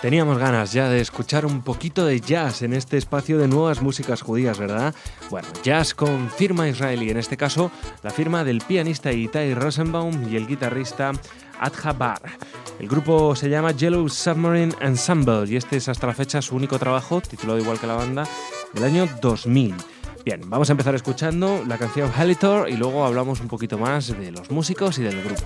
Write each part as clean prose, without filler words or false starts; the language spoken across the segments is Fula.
Teníamos ganas ya de escuchar un poquito de jazz en este espacio de nuevas músicas judías, ¿verdad? Bueno, jazz con firma israelí, en este caso la firma del pianista Itai Rosenbaum y el guitarrista Adha Bar. El grupo se llama Yellow Submarine Ensemble y este es hasta la fecha su único trabajo, titulado igual que la banda, del año 2000. Bien, vamos a empezar escuchando la canción Halitor y luego hablamos un poquito más de los músicos y del grupo.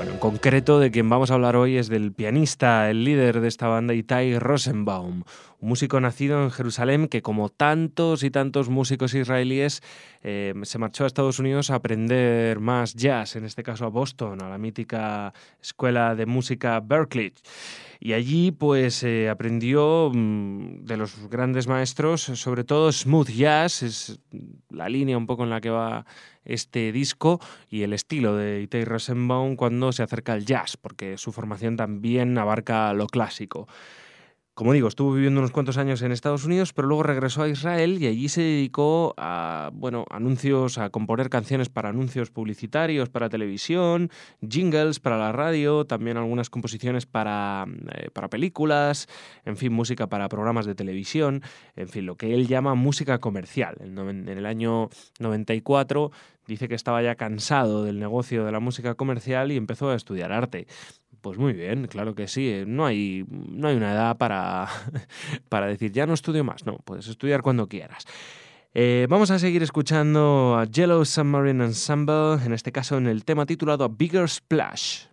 En concreto, de quien vamos a hablar hoy es del pianista, el líder de esta banda, Itai Rosenbaum, un músico nacido en Jerusalén que, como tantos y tantos músicos israelíes, se marchó a Estados Unidos a aprender más jazz, en este caso a Boston, a la mítica escuela de música Berklee. Y allí pues aprendió de los grandes maestros, sobre todo smooth jazz, es la línea un poco en la que va este disco, y el estilo de Itai Rosenbaum cuando se acerca al jazz, porque su formación también abarca lo clásico. Como digo, estuvo viviendo unos cuantos años en Estados Unidos, pero luego regresó a Israel y allí se dedicó a, anuncios, a componer canciones para anuncios publicitarios, para televisión, jingles para la radio, también algunas composiciones para películas, en fin, música para programas de televisión, en fin, lo que él llama música comercial. En el año 94 dice que estaba ya cansado del negocio de la música comercial y empezó a estudiar arte. Pues muy bien, claro que sí. No hay una edad para decir ya no estudio más. No, puedes estudiar cuando quieras. Vamos a seguir escuchando a Yellow Submarine Ensemble, en este caso en el tema titulado A Bigger Splash.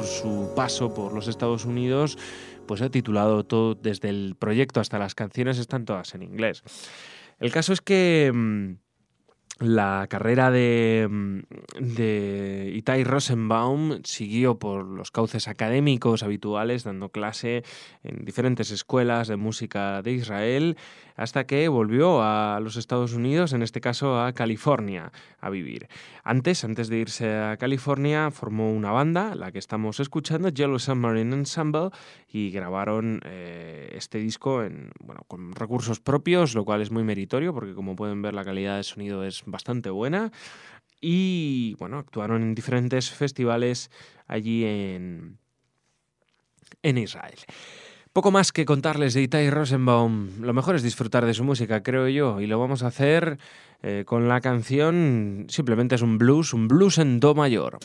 por su paso por los Estados Unidos, pues ha titulado todo, desde el proyecto hasta las canciones, están todas en inglés. El caso es que la carrera de Itai Rosenbaum siguió por los cauces académicos habituales, dando clase en diferentes escuelas de música de Israel, hasta que volvió a los Estados Unidos, en este caso a California, a vivir. Antes de irse a California, formó una banda, la que estamos escuchando, Yellow Submarine Ensemble, y grabaron este disco con recursos propios, lo cual es muy meritorio, porque como pueden ver la calidad de sonido es bastante buena. Y bueno, actuaron en diferentes festivales allí en Israel. Poco más que contarles de Itai Rosenbaum. Lo mejor es disfrutar de su música, creo yo, y lo vamos a hacer con la canción. Simplemente es un blues en do mayor.